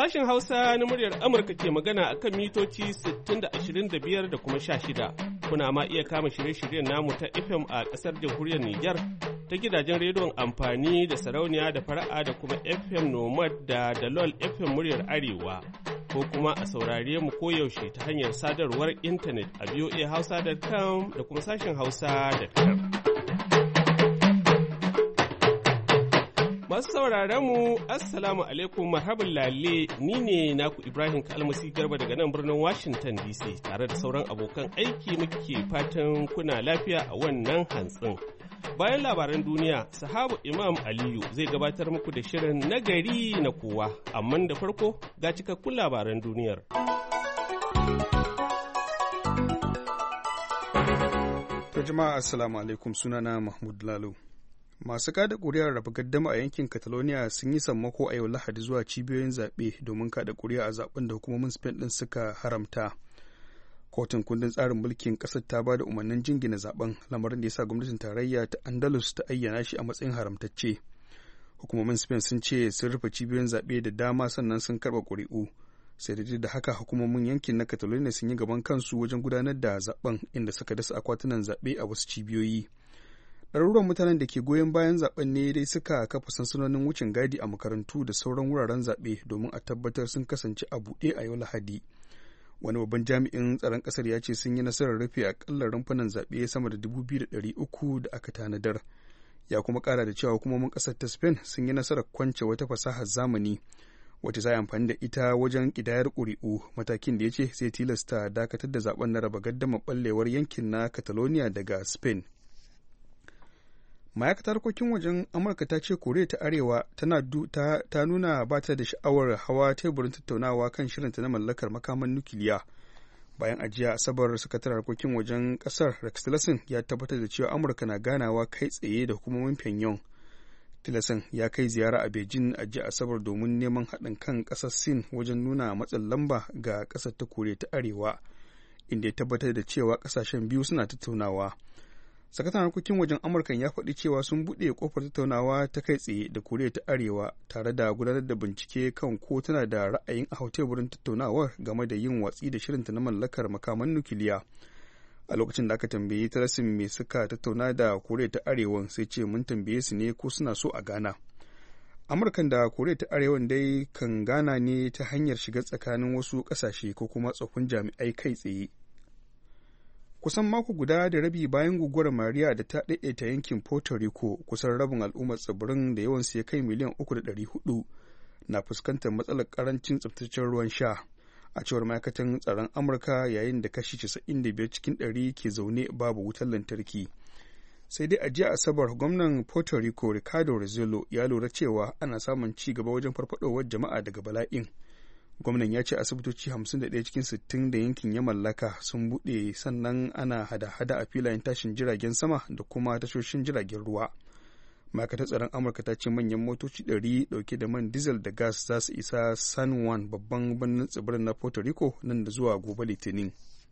Sashen Hausa na muryar Amurka ke magana a kan mitoci 60 da 25 da kuma 16. Kuna ma iya kama shirye-shiryen namu ta FM a ƙasar jamhuriyar Nijar ta gidajen rediyon amfani da sarauniya da fara'a da kuma FM Nomad da Dalol FM muryar Arewa. Ko kuma a saurare mu koyaushe ta hanyar sadarwar intanet a voahausa.com da kuma sashen hausa.com. Masu sauraron mu Assalamu alaikum marhaban lalle ni ne naku Ibrahim Kalmasi Garba daga nan birnin Washington DC tare da sauran abokan aiki muke fatan kuna lafiya a wannan hantsin. Bayan labaran duniya, sahabu Imam Aliyu zai gabatar muku da shirin nagari na kowa, amma da farko ga cikakkun labaran duniyar. To jama'a Assalamu alaikum, sunana Mahmud Lalo. Masu kada ƙuri'ar raba gaddama a yankin Catalonia sun yi sammako a yau Lahadi zuwa cibiyoyin zaɓe domin kada ƙuri'a a zaɓen da hukumomin Spain ɗin suka haramta. Kotun kundin tsarin mulkin ƙasar ta ba da umarnin jingina zaɓen, lamarin da ya sa gwamnatin tarayya ta Andalus ta ayyana shi a matsayin haramtacce. Hukumomin Spain sun ce sun rufe cibiyoyin zaɓe da dama sannan sun karɓa ƙuri'u. Sai da haka hukumomin yankin na Catalonia sun yi gaban kansu wajen gudanar da zaɓen, inda suka dasa akwatunan zaɓe a wasu cibiyoyi. Ɗaruruwan mutanen da ke goyon bayan zaben ne dai suka kafa sansanonin wucin gadi a makarantu da sauran wuraren zaɓe domin a tabbatar sun kasance a buɗe a yau Lahadi. Wani babban jami'in tsaron ƙasar ya ce sun yi nasarar rufe aƙalla rumfunan zaɓe sama da 2,300 da aka tanadar. Ya kuma ƙara da cewa hukumomin ƙasar ta Spain sun yi nasarar kwance wata fasahar zamani wacce za a amfani da ita wajen ƙidayar ƙuri'u, matakin da ya ce zai tilasta dakatar da zaben na raba gaddamar ɓallewar yankin na Catalonia daga Spain. Ma'aikatar harkokin wajen Amurka ta ce Koriya ta Arewa ta nuna ba ta da sha'awar hawa teburin tattaunawa kan shirinta na mallakar makaman nukiliya. Bayan ajiya Asabar, sakataren harkokin wajen kasar Rex Tillerson ya tabbatar da cewa Amurka na ganawa kai tsaye da hukumomin Pyongyang. Tillerson ya kai ziyara a Beijing a jiya Asabar domin neman haɗin kan ƙasar Sin wajen nuna matsin lamba ga ƙasar ta Koriya ta Arewa, inda ya tabbatar da cewa ƙasashen biyu suna tattaunawa. Sakataren harkokin wajen Amurka ya faɗi cewa sun buɗe kofar tattaunawa ta kai tsaye da Koriya ta Arewa tare da gudanar da bincike kan ko tana da ra'ayin a hau teburin tattaunawar game da yin watsi da shirinta na mallakar makaman nukiliya. A lokacin da aka tambayi Tillerson me suka tattauna da Koriya ta Arewa, sai ce mun tambaye su ne ko suna so a gana. Amurkan da Koriya ta Arewa dai kan gana ne ta hanyar shiga tsakanin wasu ƙasashe ko kuma tsoffin jami'ai kai tsaye. Kusan mako guda da rabi bayan guguwar Maria da ta ɗaiɗaita yankin Puerto Rico, kusan rabin al'ummar tsibirin da yawansu ya kai miliyan 3.4 na fuskantar matsalar ƙarancin tsaftataccen ruwan sha, a cewar ma'aikatan tsaron Amurka, yayin da kashi 95 cikin 100 ke zaune babu wutar lantarki. Sai dai a jiya Asabar, gwamnan Puerto Rico Ricardo Rosello ya lura cewa ana samun ci gaba wajen farfadowar jama'a daga bala'in. Gwamnan ya ce asibitoci 51 cikin 60 da yankin ya mallaka sun buɗe, sannan ana hada-hada a filayen tashin jiragen sama da kuma tashoshin jiragen ruwa. Ma'aikatar tsaron Amurka ta ce manyan motoci 100 ɗauke da man diesel da gas za su isa San Juan, babban birnin tsibirin na Puerto Rico, nan da zuwa gobe Litinin.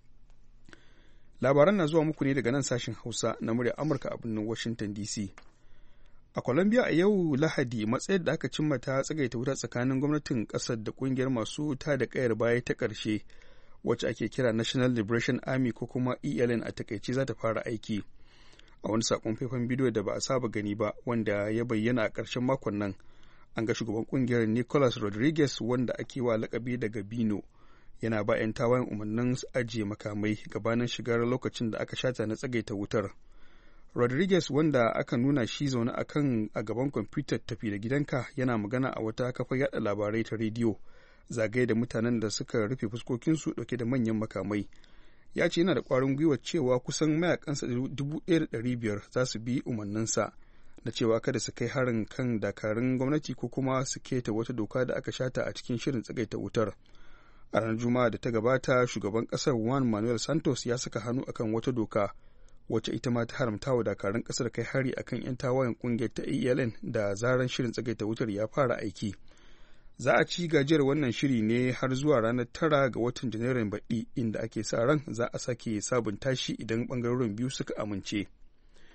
Labaran na zuwa muku ne daga nan sashen Hausa na muryar Amurka a birnin Washington DC. A Colombia a yau Lahadi, matsayar da aka cimma ta tsagaita wuta tsakanin gwamnatin ƙasar da ƙungiyar masu ta da ƙayar baya ta ƙarshe, wacce ake kira National Liberation Army ko kuma ELN a takaice, za ta fara aiki. A wani saƙon faifan bidiyo da ba a saba gani ba, wanda ya bayyana a ƙarshen makon nan, an ga shugaban ƙungiyar Nicolas Rodriguez, wanda ake wa lakabi da Gabino, yana ba 'yan tawayen umarnin su ajiye makamai gabanin shigar lokacin da aka shata na tsagaita wutar. Rodriguez, wanda aka nuna shi zaune a gaban kwamfutar tafi da gidanka, yana magana a wata kafar yada labarai ta rediyo, zagaye da mutanen da suka rufe fuskokinsu dauke da manyan makamai. Ya ce yana da ƙwarin gwiwa cewa kusan mayakansa 1,500 za su bi umarninsa na cewa kada su kai harin kan dakarun gwamnati ko kuma su keta wata doka da aka shata a cikin shirin tsagaita wutar. A ranar Juma'a da ta gabata, shugaban ƙasar Juan Manuel Santos ya saka hannu akan wata doka wacce ita ma ta haramta wa dakarun kasar kai hari akan 'yan tawayen kungiyar ta ELN da zaran shirin tsagaita wutar ya fara aiki. Za a ci gajiyar wannan shiri ne har zuwa ranar 9 ga watan Janairun baɗi, inda ake sa ran za a sake sabunta shi idan ɓangarorin biyu suka amince.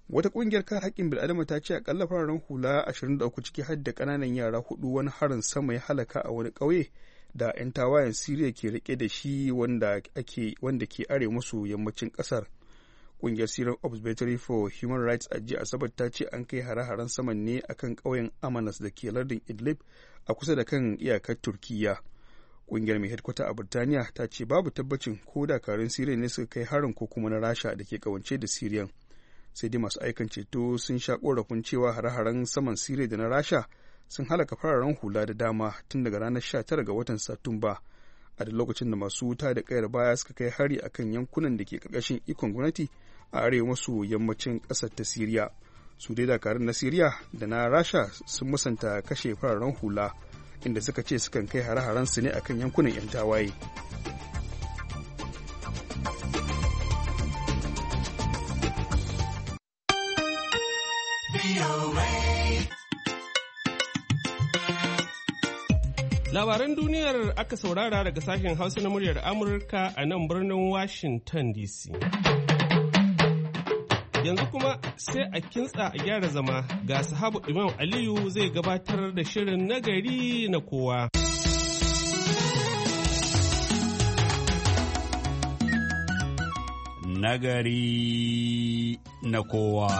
wata ƙungiyar kare haƙƙin bil'adama ta ce akalla fararen hula 23 ciki har da ƙananan yara 4 wani harin sama ya halaka a wani ƙauye da 'yan tawayen Siriya ke rike da shi wanda ke arewa maso yammacin ƙasar. Ƙungiyar Syrian Observatory for Human Rights a jiya Asabar ta ce an kai hare-haren saman ne akan ƙauyen Amanas da ke lardin Idlib a kusa da kan iyakar Turkiyya. Ƙungiyar mai headquarter a Birtaniya ta ce babu tabbacin ko dakarun Siriya ne suka kai harin ko kuma na Rasha da ke kawance da Siriyan. Sai dai masu aikan ceto sun sha korafin cewa hare-haren saman Siriya da na Rasha sun halaka fararen hula da dama tun daga ranar 19 ga watan Satumba, a da lokacin da masu wuta da kayar baya suka kai hari akan yankunan da ke karkashin ikon gwamnati a arewa maso yammacin ƙasar ta Siriya. Su dai dakarun na Siriya da na Rasha sun musanta kashe fararen hula, inda suka ce sukan kai hare-haren su ne akan yankunan 'yan tawaye. Labaran duniyar aka saurara daga sashen Hausa na muryar Amurka a nan birnin Washington DC. Yanzu kuma sai a kintsa a gyara zama ga sahabu Imam Aliyu zai gabatar da shirin nagari na kowa. Nagari na kowa.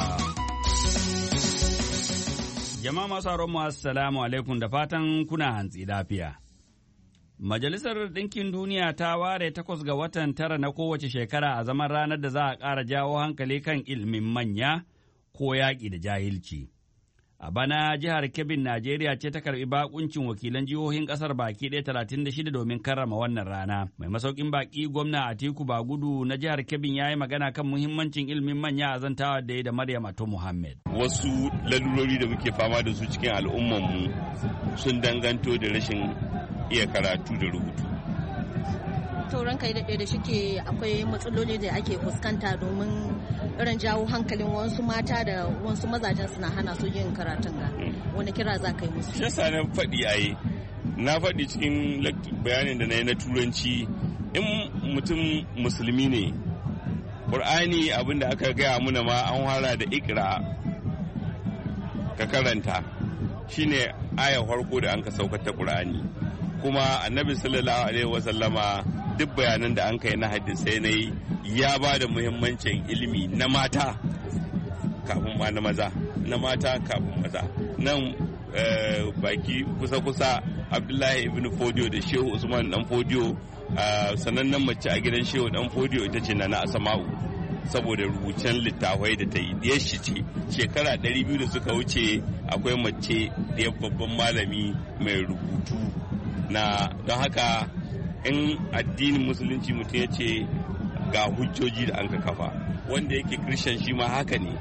Jama'a masu mu assalamu alaikum da fatan kuna hantsi lafiya. Majalisar Ɗinkin Duniya ta ware 8 ga watan 9 na kowace shekara a zaman ranar da za a ƙara jawo hankali kan ilimin manya ko yaƙi da jahilci. A bana jihar Kebbin Najeriya ce ta karɓi bakuncin wakilan jihohin ƙasar baki ɗaya 36 domin karrama wannan rana. Mai masaukin baki gwamna Atiku Bagudu na jihar Kebbin ya yi magana kan muhimmancin ilimin manya a zantawa da ya da Maryam Ato Muhammad. Wasu lalurori da muke fama da su cikin al'ummanmu sun danganto da rashin iya karatu da rubutu. Tauran kai da shike akwai matsaloli da ake fuskanta domin irin jawo hankalin wasu mata da wasu mazajen suna hana su yin karatun ga wani kira za ka yi musu? Shi yasa na faɗi cikin bayanin da na yi na turanci, in mutum musulmi ne ƙur'ani abinda aka gaya muna ma an fara da ikra ka karanta shine ayar farko da an ka saukar ta ƙur'ani, kuma annabi sallallahu alaihi wasallama duk bayanan da an kai na hadisai na yi ya ba da muhimmancin ilimi na mata kafin ma na maza, na mata kafin maza. Nan baki kusa-kusa Abdullahi ibn Fodiyo da Shehu Usman dan Fodiyo, sanannen mace a gidan Shehu dan Fodiyo ita ce Nana Asma'u, saboda rubucen littafai da ta yi. Diyar shi ce shekara 200 da suka wuce akwai mace da babban malami mai rubutu na, don haka in addinin musulunci mutum ya ce ga hujjoji da an ka kafa, wanda yake kirishan shi ma haka ne,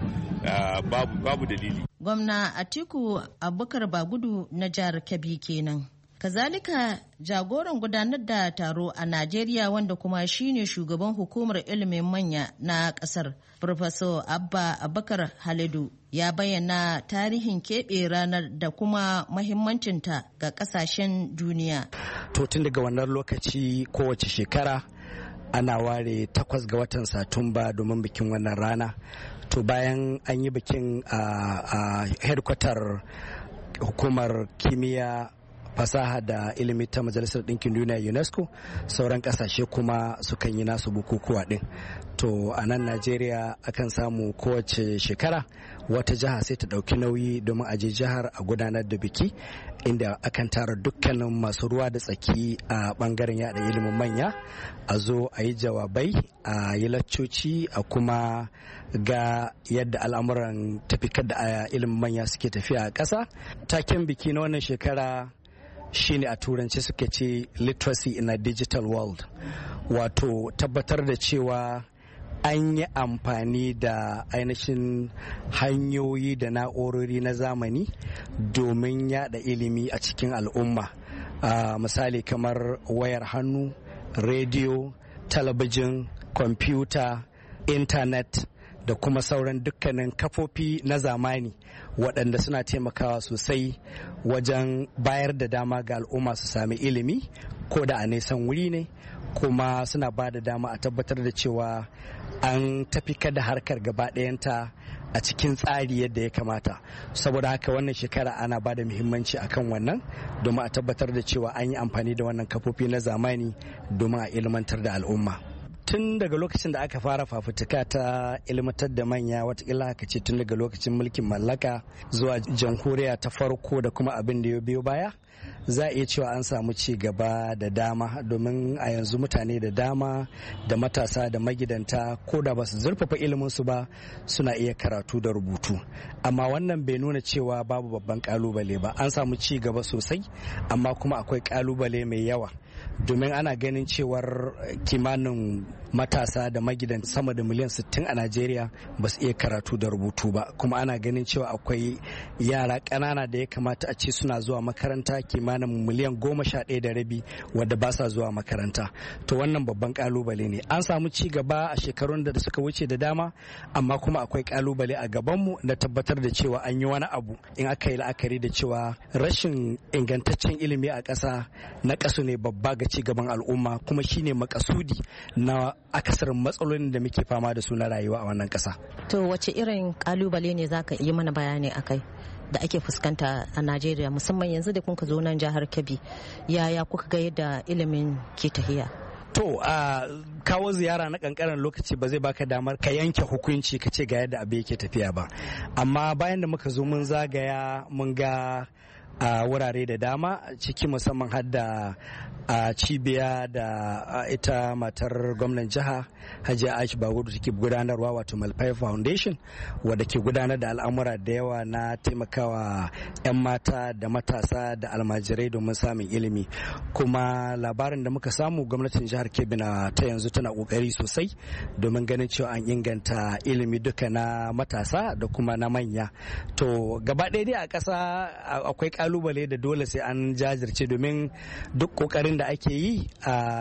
babu dalili. Gwamna Atiku Abubakar Bagudu na jihar Kebbi kenan. Kazalika jagoran gudanar da taro a Najeriya wanda kuma shine shugaban hukumar ilimin manya na kasar, Professor Abba Abubakar Halidu, ya bayyana tarihin keɓe ranar da kuma mahimmancinta ga ƙasashen duniya. To tun daga wannan lokaci kowace shekara ana ware 8 ga watan Satumba domin bikin wannan rana. To bayan an yi bikin a headquarter hukumar kimiyya fasaha da ilimi ta Majalisar Ɗinkin Duniya UNESCO, sauran ƙasashe kuma sukan yi nasu bukukuwa ɗin. To a nan Najeriya akan samu kowace shekara wata jiha sai ta ɗauki nauyi domin a je jihar a gudanar da biki, inda akan tara dukkanin masu ruwa da tsaki a ɓangaren yada ilimin manya, a zo a yi jawabai, a yi laccoci, a kuma ga yadda al'amuran tafikar da ilimin manya suke tafiya a ƙasa. Taken biki na wannan shekara shine a turanci suke ce literacy in a digital world, wato tabbatar da cewa an yi amfani da ainihin hanyoyi da na'urori na zamani domin yada ilimi a cikin al'umma, misali kamar wayar hannu, rediyo, talabijin, kwamfuta, intanet da kuma sauran dukkanin kafofi na zamani waɗanda suna taimakawa sosai wajen bayar da dama ga al'umma su sami ilimi ko da a nisan wuri ne, kuma suna ba da dama a tabbatar da cewa an tafi da harkar gaba ɗayanta a cikin tsari yadda ya kamata. Saboda haka wannan shekara ana ba da muhimmanci akan wannan domin a tabbatar da cewa an yi amfani da wannan kafofi na zamani domin a ilmantar da al'umma. Tun daga lokacin da aka fara fafutuka ta ilmantar da manya, watakila haka ce tun daga lokacin mulkin mallaka zuwa jamhuriya ta farko da kuma abin da ya biyo baya, za a iya cewa an samu ci gaba da dama, domin a yanzu mutane da dama da matasa da magidanta ko da ba su zurfafa iliminsu ba suna iya karatu da rubutu. Amma wannan bai nuna cewa babu babban kalubale ba. An samu ci gaba sosai, amma kuma akwai kalubale mai yawa, domin ana ganin cewar kimanin matasa da magidan sama da miliyan 60 a Najeriya ba su iya karatu da rubutu ba, kuma ana ganin cewa akwai yara ƙanana da ya kamata a ce suna zuwa makaranta kimanin miliyan 11.5 wadda ba sa zuwa makaranta. To wannan babban kalubale ne. An samu ci gaba a shekarun da suka wuce da dama, amma kuma akwai kalubale a gabanmu na tabbatar da cewa an yi wani abu in aka yi la'akari da cewa rashin ingantaccen ilimi a ƙasa na ƙasu ne babba ga ci gaban al'umma, kuma shine makasudi na akasarin matsalolin da muke fama da su na rayuwa a wannan ƙasa. To wace irin kalubale ne za ka yi mana bayani akai da ake fuskanta a Najeriya, musamman yanzu da kuka zo nan jihar Kebbi, yaya kuka ga yadda ilimin ke tahiya? To a kawo ziyara na kankanin lokaci ba zai baka damar ka yanke hukunci ka ce ga yadda abu yake tafiya ba, amma bayan da muka zo mun zagaya mun ga a wurare da dama, ciki musamman har da a cibiya da ita matar gwamnan jiha Hajiya Aisha Bagudu take gudanarwa, wato Malfai Foundation, wadda ke gudanar da al'amura da yawa na taimakawa 'yan mata da matasa da almajirai domin samun ilimi. Kuma labarin da muka samu, gwamnatin jihar Kebbi na ta yanzu tana kokari sosai domin ganin cewa an inganta ilimi duka na matasa da kuma na manya. To gaba ɗaya dai a ƙasa akwai kalubale da dole sai an jajirce, domin duk kokarin da ake yi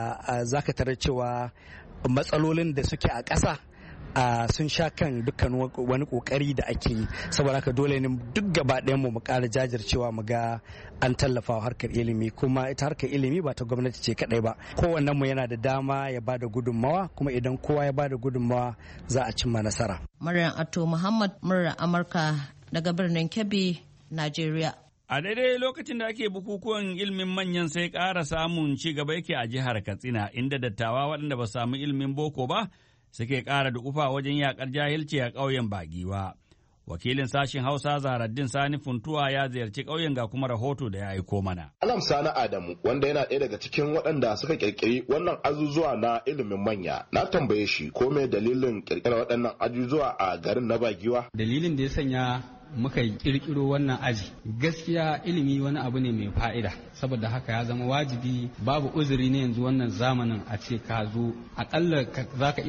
za ka tarar cewa matsalolin da suke a ƙasa sun sha kan dukkan wani kokari da ake yi. Saboda haka dole ne duk gaba ɗayan mu ƙara jajircewa mu ga an tallafa wa harkar ilimi, kuma ita harkar ilimi ba ta gwamnati ce kadai ba, kowannen mu yana da dama ya bada gudunmawa, kuma idan kowa ya bada gudunmawa za a cimma nasara. Maryam Ato Muhammad, murar Amurka daga birnin Kebbi, Najeriya. A daidai lokacin da ake bukukuwan ilimin manyan sai ƙara samun ci gaba yake a jihar Katsina, inda dattawa waɗanda ba samu ilimin boko ba suke ƙara da ufa wajen yaƙar jahilci a ƙauyen Bagiwa. Wakilin sashen Hausa Zaharaddin Sani Funtuwa ya ziyarci ƙauyen, ga kuma rahoto da ya aiko mana. Alam Sani Adamu, wanda yana ɗaya daga cikin waɗanda suka ƙirƙiri wannan azuzuwa na ilimin manya, na tambaye shi ko me dalilin ƙirƙirar waɗannan ajujuwa a garin na Bagiwa. Dalilin da ya sanya muka kirkiro wannan aji, gaskiya ilimi wani abu ne mai fa'ida, saboda haka ya zama wajibi, babu uzuri ne yanzu wannan zamanin a ce ka zo akalla zaka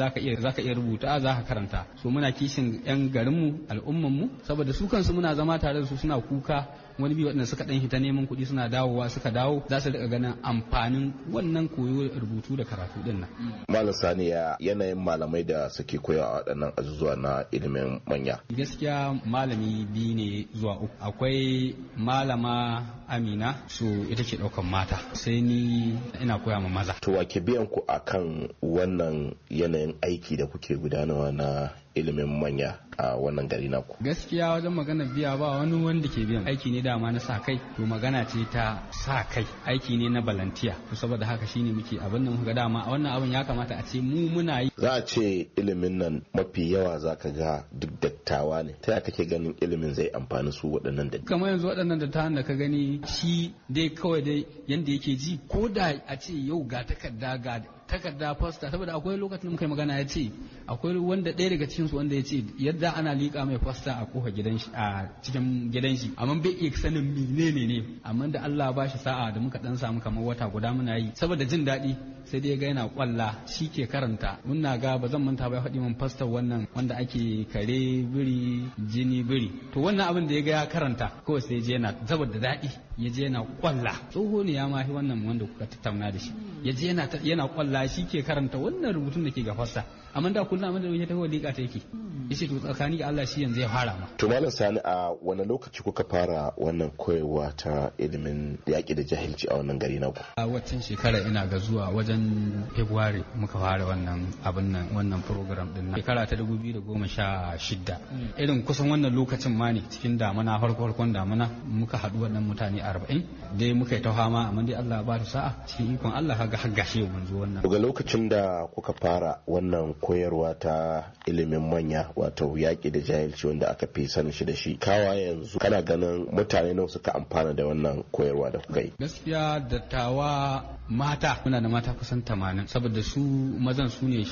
iya rubuta, zaka karanta. So muna kishin yan garinmu, al'ummanmu, saboda su kansu muna zama tare da su suna kuka wani bi waɗanda suka ɗan hita neman kuɗi suna dawowa, suka dawo za su riƙa ganin amfanin wannan koyo rubutu da karatu ɗin nan. Malam Sani, ya yanayin malamai da suke koya a waɗannan azuzuwa na ilimin manya? Gaskiya malami biyu ne zuwa uku. Akwai malama Amina, so ita ke ɗaukan mata, sai ni ina koya ma maza. To wa ke biyan ku akan wannan yanayin aiki da kuke gudanarwa na ilimin manya a wannan gari naku? Gaskiya wajen magana biya ba wani wanda ke biyan, aiki ne dama na sa kai, to magana ce ta sa kai, aiki ne na balantiya, to saboda haka shine muke abin da muka ga dama wannan abin ya kamata a ce mu muna yi. Za a ce ilimin nan mafi yawa zaka ga duk dattawa ne, ta yaya kake ganin ilimin zai amfani su waɗannan dattawa? Kamar yanzu waɗannan dattawan da ka gani, shi dai kawai dai yanda yake ji, ko da a ce yau ga takarda posta, saboda akwai lokacin muka yi magana ya ce akwai wanda ɗaya daga cikinsu wanda ya ce yadda ana liƙa mai posta a kofa gidan shi, a cikin gidan shi, amma bai iya sanin menene ne, amma da Allah ba shi sa'a da muka dan samu kamar wata guda muna yi, saboda jin daɗi sai dai ga yana kwalla shi ke karanta. Muna ga ba zan manta ba ya faɗi min postar wannan wanda ake kare biri jini biri, to wannan abin da ya ga ya karanta kawai sai je yana saboda daɗi ya je yana kwalla. Tsoho ne ya mahi wannan wanda kuka tattauna da shi, ya je yana kwalla shi ke karanta wannan rubutun da ke gafarsa amma da kullum amma da ya taho liƙa ta yake yace to tsakani ga Allah shi yanzu ya fara ma. To Malam Sani, a wani lokaci kuka fara wannan koyarwa ta ilimin yaƙi da jahilci a wannan gari naku? A waccan shekara ina ga zuwa wajen February muka fara wannan abin nan wannan program din nan. Shekara ta 2016 irin kusan wannan lokacin ma ne cikin damuna farkon damuna muka haɗu wannan mutane 40 dai muka yi ta fama amma dai Allah ba ta sa'a cikin ikon Allah kaga har gashi mun zo wannan. Daga lokacin da kuka fara wannan koyarwa ta ilimin manya wato yaƙi da jahilci wanda aka fi sanin shi da shi, kawa yanzu kana ganin mutane nawa suka amfana da wannan koyarwa da kuka yi? Gaskiya dattawa mata muna da mata kusan 80 saboda su mazan su ne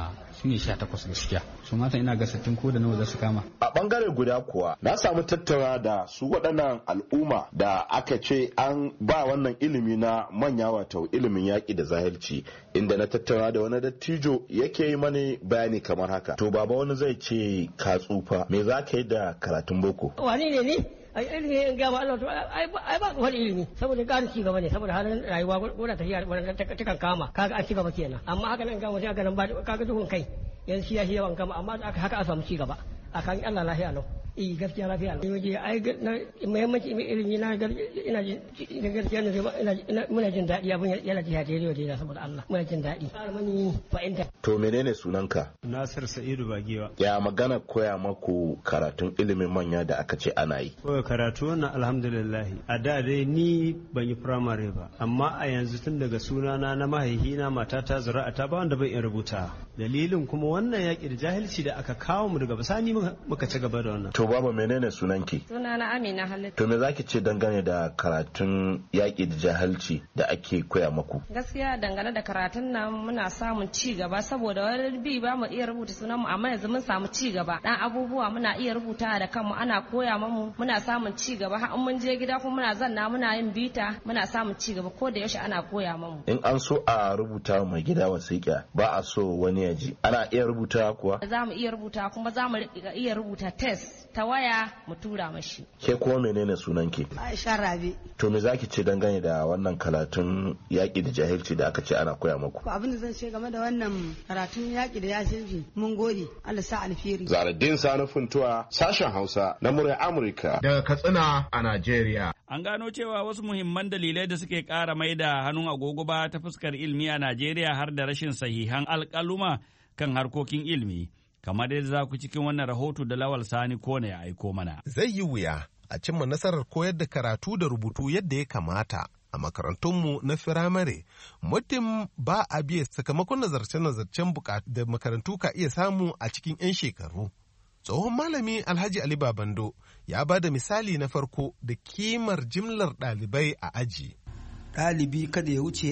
18 gaskiya, su mata ina ga 60 ko da nawa za su kama. A bangare guda kuwa na samu tattauna da su waɗannan al'umma da aka ce an ba wannan ilimi na manya wato ilimin yaƙi da jahilci, inda na tattauna da wani dattijo yake yi mani bayani kamar haka. To baba, wani zai ce ka tsufa, me za ka yi da karatun boko? Wani ne ni? ai ilimi in gaba Allah to ai ba wani ilimi saboda ƙarin ci gaba ne, saboda halin rayuwa gwada tafiya wannan ta kan kama kaga an ci gaba kenan, amma haka nan ga mutum aka nan ba kaga duhun kai yanzu shi ya shi yawan kama, amma haka a samu ci gaba akan Allah lafiya lau. Gaskiya lafiya lau. Ai muhimmanci ilimi na ina gaskiya ne muna jin daɗi abin yana ji hade yau da saboda Allah muna jin daɗi. Mani fa'inta. To menene sunanka? Nasir Sa'idu Bagewa. Ya magana koya maku karatun ilimin manya da aka ce ana yi? Koya karatu wannan alhamdulillah. A da dai ni ban yi firamare ba, amma a yanzu tun daga sunana na mahaihina matata zuri'ata ba wanda bai iya rubuta. Dalilin kuma wannan yaƙi da jahilci da aka kawo mu daga bisani muka ci gaba da wannan. To baba, menene sunanki? Sunana Amina Halittu. To me zaki ce dangane da karatun yaƙi da jahilci da ake koya maku? Gaskiya dangane da karatun nan muna samun ci gaba, saboda wani bi ba mu iya rubuta sunan mu amma yanzu mun samu ci gaba. Dan abubuwa muna iya rubuta da kanmu, ana koya mamu, muna samun ci gaba. Har mun je gida kuma muna zanna muna yin bita, muna samun ci gaba ko da yaushe ana koya mamu. In an so a rubuta mai gida wasiƙa ba a so wani ya ji, ana iya rubuta kuwa? Za mu iya rubuta kuma za mu iya rubuta test ta waya mu tura mashi. Ke kuma menene sunanki? Aisha Rabi. To me zaki ce dangane da wannan karatun yaƙi da jahilci da aka ce ana koya muku? Abin da zan ce game da wannan karatun yaƙi da jahilci mun gode, Allah sa alheri. Zaradin Sani Funtuwa, sashen Hausa na muryar Amurka daga Katsina a Najeriya. An gano cewa wasu muhimman dalilai da suke ƙara mai da hannun agogo ba ta fuskar ilimi a Najeriya har da rashin sahihan alƙaluma kan harkokin ilimi. Kamar yadda za ku cikin wannan rahoto da Lawal Sani Kone ya aiko mana. Zai yi wuya a cimma nasarar koyar da karatu da rubutu yadda ya kamata a makarantunmu na firamare, muddin ba a biya sakamakon nazarce-nazarcen da makarantu ka iya samu a cikin 'yan shekaru. Tsohon malami Alhaji Ali Babando ya ba da misali na farko da kimar jimlar ɗalibai a aji. Ɗalibi kada ya wuce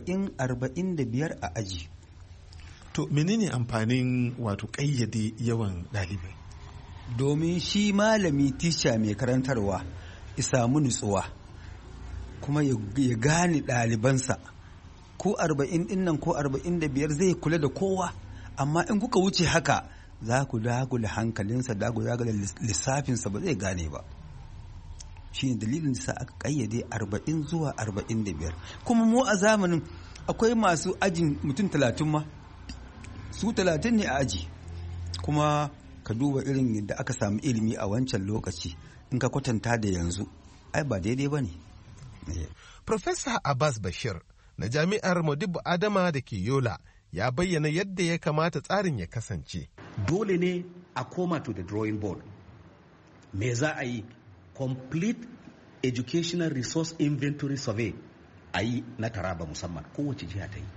40-45 a aji. To menene amfanin wato ƙayyade yawan ɗalibai? Domin shi malami tisha mai karantarwa ya samu nutsuwa kuma ya gane ɗalibansa ko 40 ɗin nan ko 45 zai kula da kowa, amma in kuka wuce haka za ku dagula hankalinsa, dagula lissafinsa ba zai gane ba. Shi ne dalilin da sa aka ƙayyade 40 zuwa 45. Kuma mu a zamanin akwai masu ajin mutum 30 ma, su 30 ne a aji. Kuma ka duba irin yadda aka samu ilimi a wancan lokaci in ka kwatanta da yanzu, ai ba daidai ba ne. Profesa Abbas Bashir na Jami'ar Modibo Adama da ke Yola ya bayyana yadda ya kamata tsarin ya kasance. Dole ne a koma to the drawing board. Me za a yi? Complete Educational Resource Inventory Survey a yi na Taraba musamman, kowace jiha ta yi.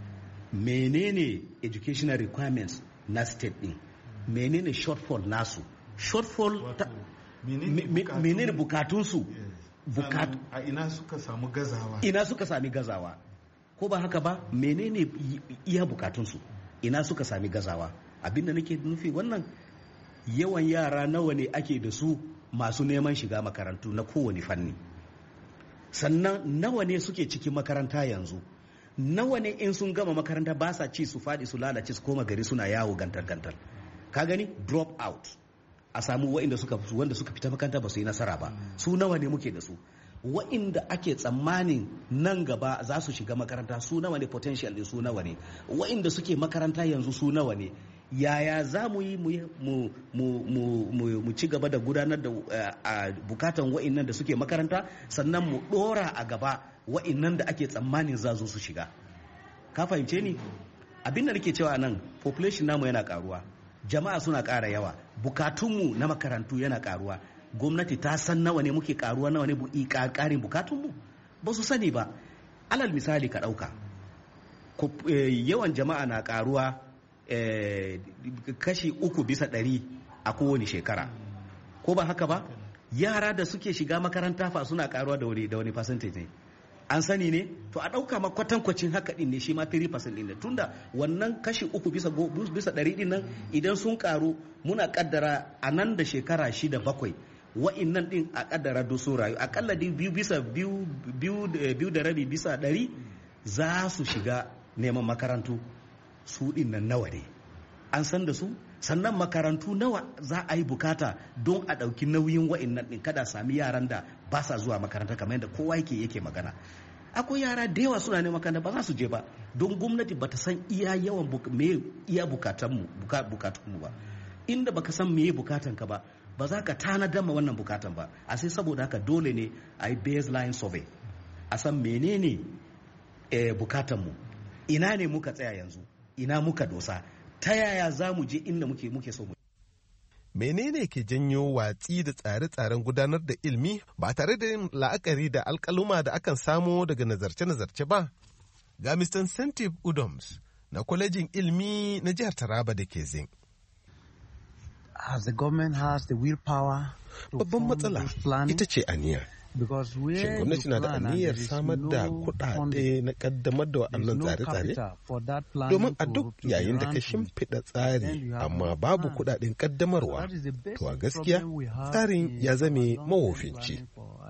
Menene educational requirements na state din? Menene shortfall nasu? Shortfall menene bukatunsu? A ina suka samu gazawa? Ina suka sami gazawa? Ko ba haka ba, menene iya bukatunsu? Ina suka sami gazawa? Abinda nake nufi wannan, yawan yara nawa ne ake da su masu neman shiga makarantu na kowane fanni? Sannan nawa ne suke cikin makaranta yanzu? Nawa ne in sun gama makaranta ba sa ci su faɗi su lalace su koma gari suna yawo gantar-gantar? Ka gani drop out, a samu wanda suka fita makaranta ba su yi nasara ba, su nawa ne muke da su? wa'inda ake tsammanin nan gaba za su shiga makaranta su nawa ne, potential din su nawa ne, wa'inda suke makaranta yanzu su nawa ne, yaya za mu yi mu ci gaba da gudanar da bukatan wa'innan da suke makaranta, sannan mu dora a gaba wa'innan da ake tsammanin za su shiga. Ka fahimce ni? Abin da nake cewa nan, population namu yana karuwa, jama'a suna ƙara yawa, bukatunmu na makarantu yana karuwa. Gwamnati ta san nawa ne muke karuwa, nawa ne ƙarin bukatunmu, ba su sani ba. Alal misali ka ɗauka, yawan jama'a na karuwa kashi 3% a kowane shekara, ko ba haka ba? Yara da suke shiga makaranta fa suna karuwa da wani percentage ne, an sani ne? To a ɗauka ma kwatankwacin haka ɗin ne, shi ma 3% ɗin ne, tunda wannan kashi 3% ɗin nan idan sun karu, muna kaddara a nan da shekara 6-7 wa'innan ɗin a kaddara do sun rayu akalla biyu bisa 100 za su shiga neman makarantu. Su ɗin nan nawa ne, an san da su? Sannan makarantu nawa za a yi bukata don a ɗauki nauyin wa'innan ɗin, kada sami yaran da ba sa zuwa makaranta kamar yadda kowa yake magana. Akwai yara da yawa suna neman makaranta ba za su je ba, don gwamnati bata san iya yawan bukatunmu ba. Inda baka san meye bukatanka ba, ba za ka tanadar ma wannan bukatan ba. A sai saboda haka dole ne a yi baseline survey, a san menene bukatanmu, ina ne muka tsaya yanzu, ina muka dosa, ta yaya za mu je inda muke so mu. Menene ke janyo watsi da tsare-tsaren gudanar da ilimi ba tare da yin la'akari da alkaluma da akan samo daga nazarce-nazarce ba? Ga Mr. Incentive Udoms na kwalejin ilimi na jihar Taraba da ke Zin. Babban matsala ita ce aniya. Shin gwamnati na da aniyar samar da kuɗaɗe na ƙaddamar da waɗannan tsare-tsare? Domin a duk yayin da ka shimfiɗa tsari amma babu kuɗaɗen ƙaddamarwa, to a gaskiya tsarin ya zame mawofinci.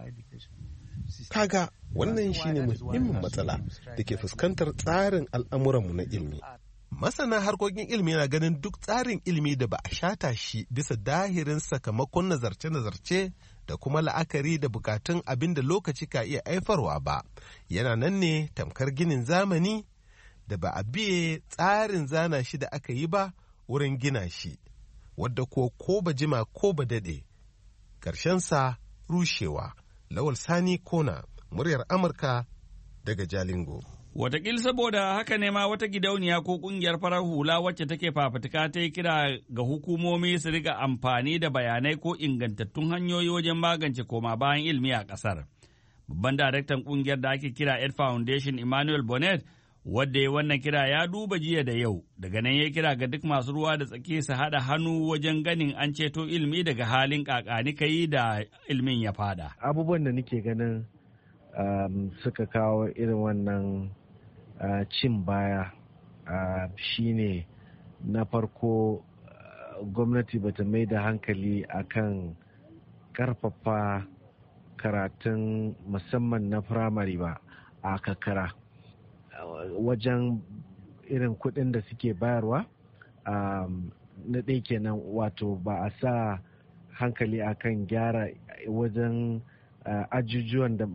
Kaga wannan shine muhimmin matsala da ke fuskantar tsarin al'amuranmu na ilimi. Masana harkokin ilimi na ganin duk tsarin ilimi da ba a shata shi bisa dahirin sakamakon nazarce-nazarce da kuma la'akari da bukatun abin da lokaci ka iya haifarwa ba, yana nan ne tamkar ginin zamani da ba a biye tsarin zana shi da aka yi ba wurin gina shi, wadda ko ba jima ko ba daɗe, ƙarshensa rushewa. Lawal Sani Kona, muryar Amurka daga Jalingo. Wataƙil saboda haka ne ma wata gidauniya ko ƙungiyar farar hula wacce take fafutuka ta yi kira ga hukumomi su riga amfani da bayanai ko ingantattun hanyoyi wajen magance koma bayan ilimi a ƙasar. Babban daraktan ƙungiyar da ake kira Ed Foundation Emmanuel Bonnet, wadda ya wannan kira ya duba jiya da yau, daga nan ya kira ga duk masu ruwa da tsaki su haɗa hannu wajen ganin an ceto ilimi daga halin ƙaƙanikayi da ilimin ya fada. Abubuwan da nake ganin suka kawo irin wannan cin baya shine na farko, gwamnati bata mai da hankali akan karfafa karatun musamman na firamare ba a kakara, wajen irin kuɗin da suke bayarwa. Na ɗaya kenan, wato ba a sa hankali akan gyara wajen ajujuwan da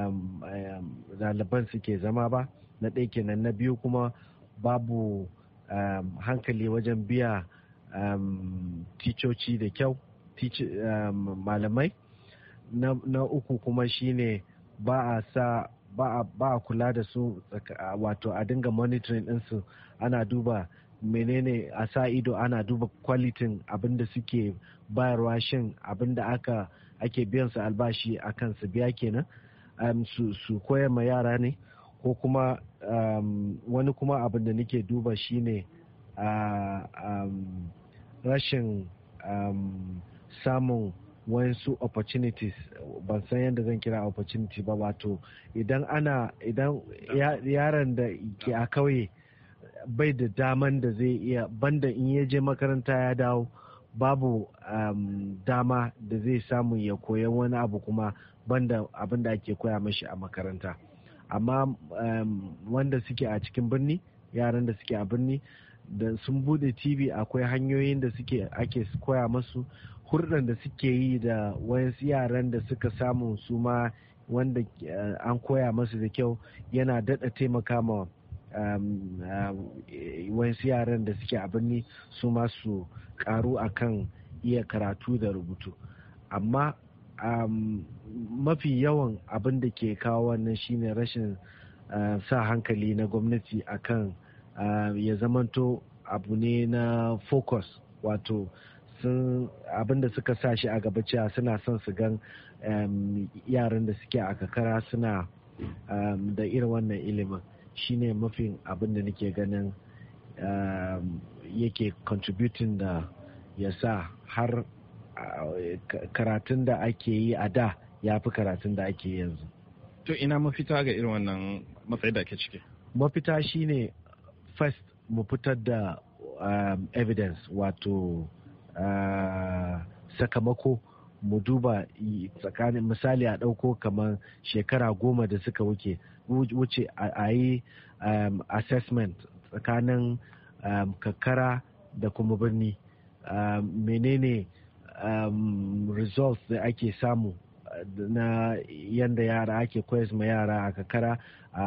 ɗaliban suke zama ba. Na ɗaya kenan. Na biyu kuma babu hankali wajen biya ticoci da kyau, malamai. Na uku kuma shine ba a kula da su, wato a dinga monitoring ɗinsu, ana duba menene, a sa ido ana duba kwalitin abinda suke bayarwa, shin abinda ake biyan su albashi akan su biya kenan, su koyar ma yara ne, ko kuma wani kuma abin da nake duba shine rashin samun wasu opportunities, ban san yadda zan kira opportunity ba, wato idan yaron da ke a kauye bai da daman da zai iya, banda in ya je makaranta ya dawo, babu dama da zai samu ya koya wani abu kuma banda abin da ake koya mashi a makaranta. Amma wanda suke a cikin birni, yaran da suke a birni, da sun bude TV akwai hanyoyin da ake koya masu, hurɗan da suke yi da wayansu yaran da suka samu su ma wanda an koya masu da kyau yana daɗa taimaka ma wasu yaran da suke a birni su masu karu akan iya karatu da rubutu. Amma mafi yawan abin da ke kawo wannan shine rashin sa hankali na gwamnati akan ya zamanto abu ne na focus, wato abin da suka sa shi a gaba cewa suna son su gan yaran da suke a kakara suna da irin wannan ilimin shine mafi abin da nake ganin yake contributing da ya sa har karatun da ake yi a da ya fi karatun da ake yanzu. To ina mafita ga irin wannan matsayi da ake ciki? Mafita shine first mu fitar da evidence, wato sakamako. Mu duba tsakanin misali a ɗauko kamar shekara 10 da suka wuce a yi assessment tsakanin karkara da kuma birni. Menene results da ake samu na yanda yara ake koyar ma yara a kakara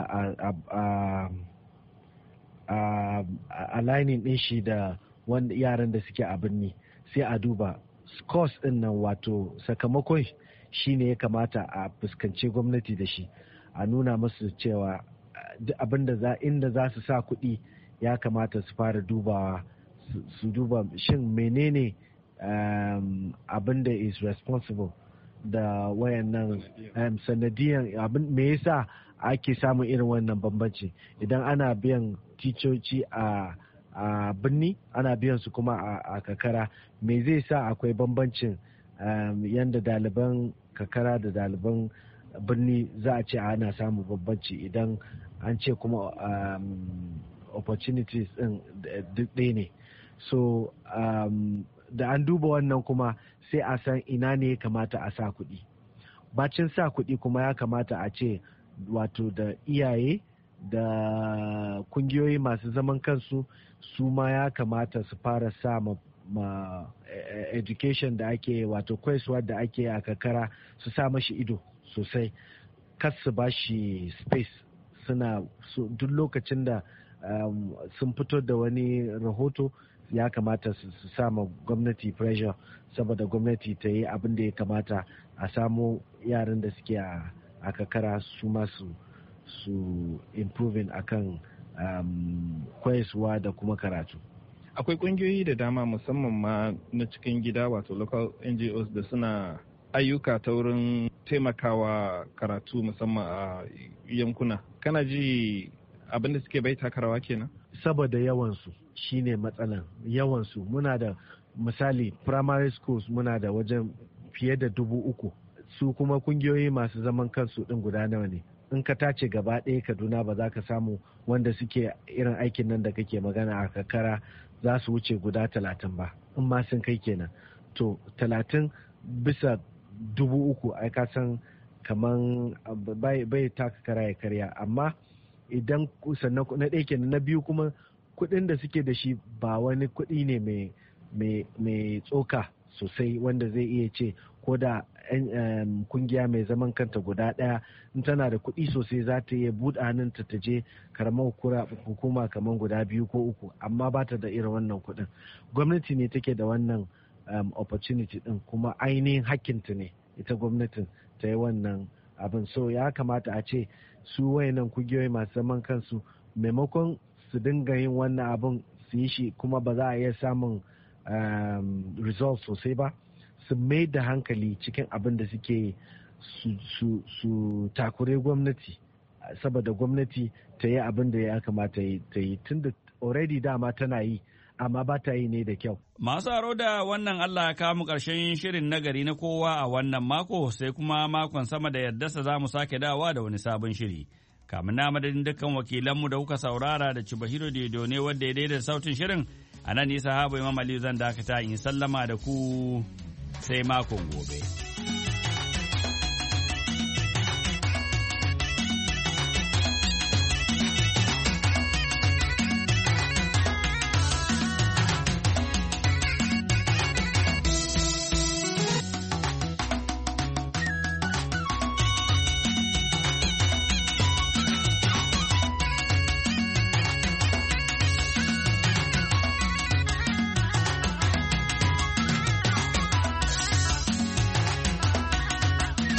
a aligning din shi da yaran da suke a birni, sai a duba scores din nan, wato sakamakon shi ne ya kamata a fuskanci gwamnati da shi, a nuna musu cewa abinda inda za su sa kuɗi ya kamata su fara dubawa, su duba shin menene abinda is responsible da wayannan sanadiyan me yasa ake samun irin wannan bambanci. Idan ana biyan ticoci a birni ana biyan su kuma a kakara, me zai sa akwai bambancin yanda ɗaliban kakara da ɗaliban birni za a ce ana samun bambanci, idan an ce kuma opportunities din duk ɗaya ne. So da an duba wannan kuma sai a san ina ne ya kamata a sa kuɗi. Bacin sa kuɗi kuma ya kamata a ce wato da iyaye da kungiyoyi masu zaman kansu su ma ya kamata su fara sa ma education da ake, wato koyarwa da ake a kakara, su sa mashi ido sosai, kas su ba shi space. Duk lokacin da sun fito da wani rahoto ya kamata su sama gwamnati pressure, saboda gwamnati ta yi abin da ya kamata a samu yaran da suke a kakara su masu su improving akan koyaswa da kuma karatu. Akwai kungiyoyi da dama musamman ma na cikin gida, wato local NGOs, da suna ayyuka ta wurin taimakawa karatu musamman a yankuna. Kana ji abin da suke bai takarawa kenan? Saboda yawansu shine matsalan, yawansu. Muna da misali primary schools muna da wajen fiye da 3,000, su kuma kungiyoyi masu zaman kansu din guda nawa ne? In ka tace gaba ɗaya Kaduna ba za ka samu wanda suke irin aikin nan da kake magana a kakara za su wuce guda 30 ba, in ma sun kai kenan. To 30 bisa 3,000 ai ka san kaman bai taka kara ya karya. Amma idan sannan na ɗaya kenan, na biyu kuma kuɗin da suke da shi ba wani kuɗi ne mai tsoka sosai wanda zai iya ce ko da kungiya mai zaman kanta guda ɗaya in tana da kuɗi sosai za ta iya buɗe hannunta ta je karamar hukuma kamar guda 2 ko 3, amma ba ta da irin wannan kuɗin. Gwamnati ne take da wannan opportunity ɗin, kuma ainihin hakkinta ne ita gwamnatin ta yi wannan abin. So ya kamata a ce su wayannan kungiyoyi masu zaman kansu maimakon su dinga yin wannan abin su yi shi kuma ba za a iya samun result sosai ba, su mai da hankali cikin abin da suke su takure gwamnati, saboda gwamnati ta yi abin da ya kamata ta yi, tunda already dama tana yi amma ba ta yi ne da kyau. Masu aro da wannan Allah ya kawo ƙarshen shirin nagari na kowa a wannan mako, sai kuma makon sama da yardarsa za mu sake dawa da wani sabon shiri. Kamun na madadin dukkan wakilanmu da kuka saurara da Cibahiro Dedo ne wadda ya daidaita sautin shirin, a nan nisa habu Imam Aliyu zan dakata in sallama da ku sai makon gobe.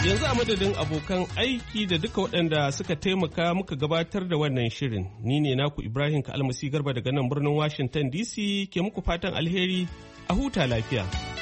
Yanzu a madadin abokan aiki da duka waɗanda suka taimaka muka gabatar da wannan shirin, ni ne naku Ibrahim Kalmasi Garba daga nan birnin Washington DC ke muku fatan alheri, a huta lafiya.